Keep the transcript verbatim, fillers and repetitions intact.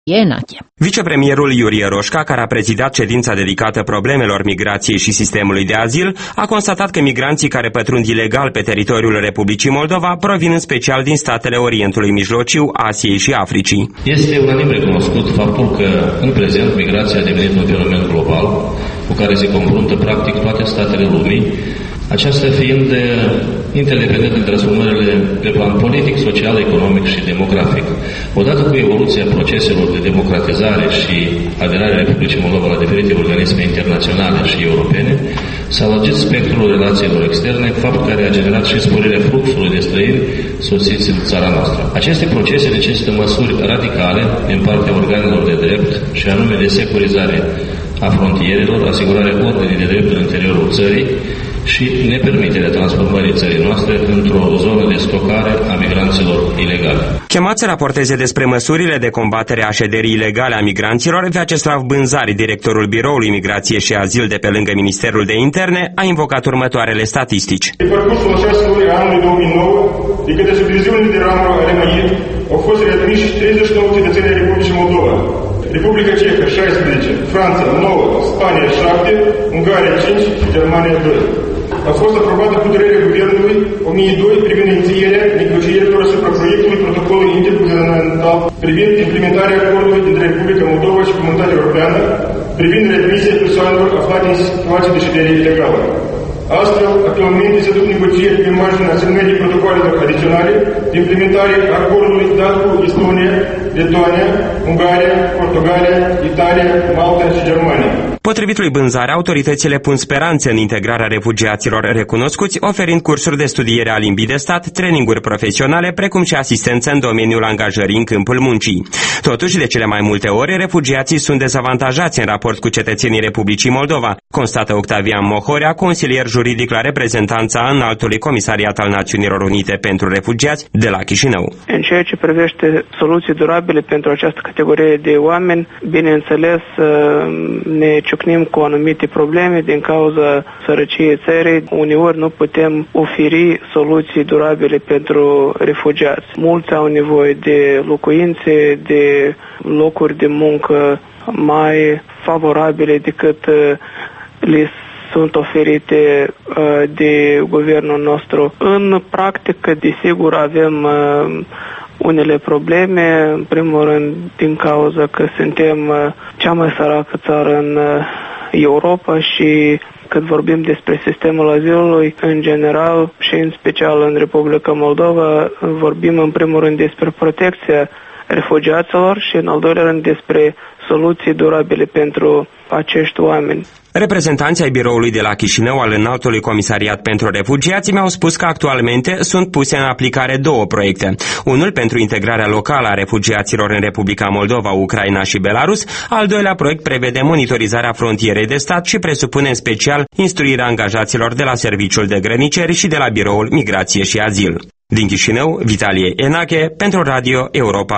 Enache. Vicepremierul Iurie Roșca, care a prezidat ședința dedicată problemelor migrației și sistemului de azil, a constatat că migranții care pătrund ilegal pe teritoriul Republicii Moldova provin în special din statele Orientului Mijlociu, Asiei și Africii. Este unanim recunoscut faptul că, în prezent, migrația a devenit un fenomen global cu care se confruntă practic toate statele lumii, aceasta fiind interdependentă de transformările pe plan politic, social, economic și demografic. Odată cu evoluția proceselor de democratizare și aderarea Republicii Moldova la diferite organisme internaționale și europene, s-a lărgit spectrul relațiilor externe, fapt care a generat și sporirea fluxului de străini sosiți în țara noastră. Aceste procese necesită măsuri radicale din partea organelor de drept, și anume de securizare a frontierelor, asigurarea ordinii de drept în interiorul țării și nepermiterea transformării țării noastre într-o zonă de stocare a migranților ilegali. Chemat să raporteze despre măsurile de combatere a șederii ilegale a migranților, Vyacheslav Bânzari, directorul Biroului Migrație și Azil de pe lângă Ministerul de Interne, a invocat următoarele statistici. Pe parcursul a șase luni a anului două mii nouă, de către subdiviziunile de ramură ale M I au fost readmiși treizeci și nouă cetățeni ai Republicii Moldova. Republica Cehă șaisprezece, Franța nouă, Spania șapte, Ungaria cinci și Germania doi. A fost aprobată hotărârea Guvernului o mie doi privind inițierea negocierilor asupra proiectului protocolului interguvernamental privind implementarea acordului dintre Republica Moldova și Comunitatea Europeană privind readmisia persoanelor aflate în situații de ședere ilegală. Astfel, actualmente se duc negocieri pe marginea semnării protocolelor adiționale de implementare a acordului dat cu Estonia, Letonia, Ungaria, Portugalia, Italia, Malta și Germania. Potrivit lui Bânzare, autoritățile pun speranțe în integrarea refugiaților recunoscuți, oferind cursuri de studiere a limbii de stat, traininguri profesionale, precum și asistență în domeniul angajării în câmpul muncii. Totuși, de cele mai multe ori, refugiații sunt dezavantajați în raport cu cetățenii Republicii Moldova, constată Octavian Mohorea, consilier juridic la reprezentanța Înaltului Comisariat al Națiunilor Unite pentru Refugiați de la Chișinău. În ceea ce privește soluții durabile pentru această categorie de oameni, bineînțeles, ne ciocnim cu anumite probleme din cauza sărăciei țării. Uneori nu putem oferi soluții durabile pentru refugiați. Mulți au nevoie de locuințe, de locuri de muncă mai favorabile decât le sunt oferite uh, de guvernul nostru. În practică, desigur, avem uh, unele probleme, în primul rând din cauza că suntem uh, cea mai săracă țară în uh, Europa și când vorbim despre sistemul azilului, în general și în special în Republica Moldova, vorbim în primul rând despre protecția refugiaților și în al doilea rând despre soluții durabile pentru acești oameni. Reprezentanții ai biroului de la Chișinău al Înaltului Comisariat pentru Refugiați mi-au spus că actualmente sunt puse în aplicare două proiecte. Unul pentru integrarea locală a refugiaților în Republica Moldova, Ucraina și Belarus, al doilea proiect prevede monitorizarea frontierei de stat și presupune în special instruirea angajaților de la Serviciul de Grăniceri și de la Biroul Migrație și Azil. Din Chișinău, Vitalie Enache, pentru Radio Europa.